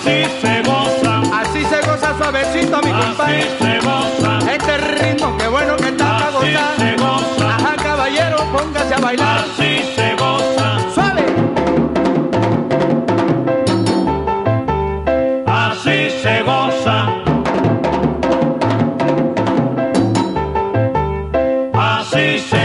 Así se goza. Así se goza suavecito, mi compadre. Así se goza. Este ritmo, qué bueno que está para Así gozar. se goza. Ajá, caballero, póngase a bailar. Así se goza. ¡Suave! Así se goza. Así se